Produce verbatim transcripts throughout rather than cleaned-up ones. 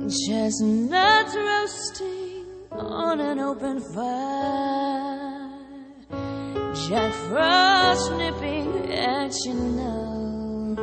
Chestnuts roasting on an open fire, Jack Frost nipping at your nose,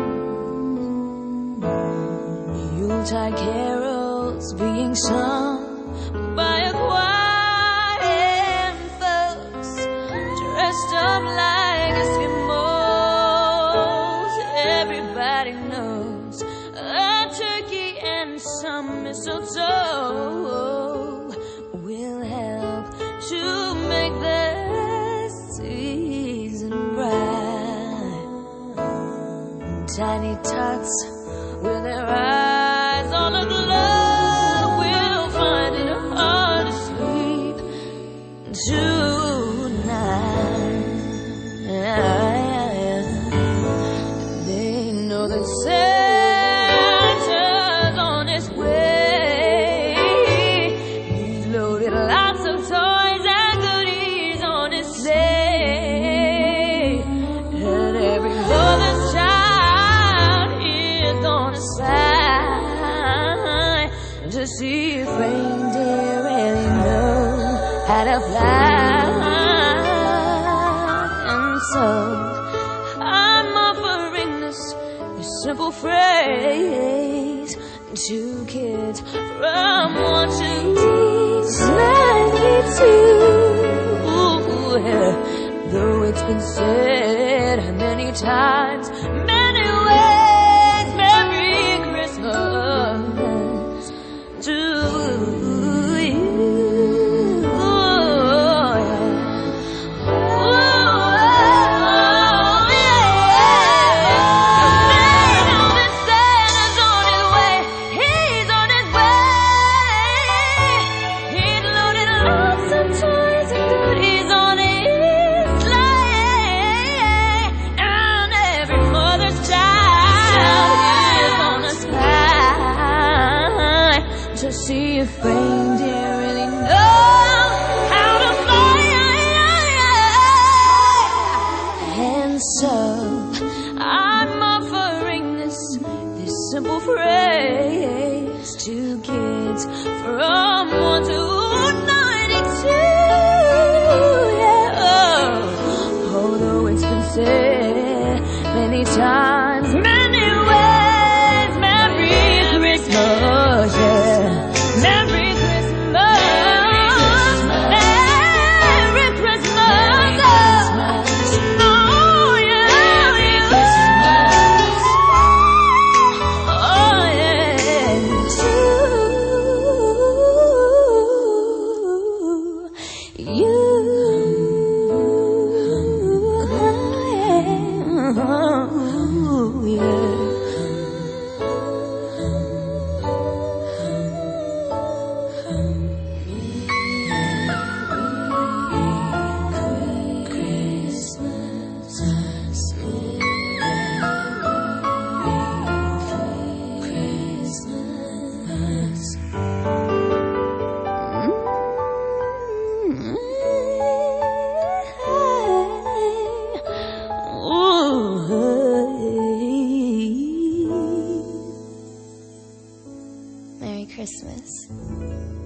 Yuletide carols being sung by a choir, and folks dressed up like Eskimos. Everybody knows a turkey and some mistletoe will help to make the season bright. Tiny tots with their eyes on aglow will find it hard to sleep tonight. They know that Santa's on his way. He's loaded lots of toys and goodies on his sleigh, and every mother's child is gonna sigh to see if reindeer really know how to fly. And so I'm offering this, this simple phrase to kids from one to ninety-two. Ooh, yeah. Though it's been said many times, many ways, Merry Christmas to you. To see if reindeer really know how to fly. And so I'm offering this, this simple phrase to kids from one to ninety-two. Yeah. Although it's been said many times, many ways, Merry Christmas, yeah. Merry Christmas, Merry Christmas, oh yeah, Merry Christmas, oh yeah, to you, yeah. Merry Christmas.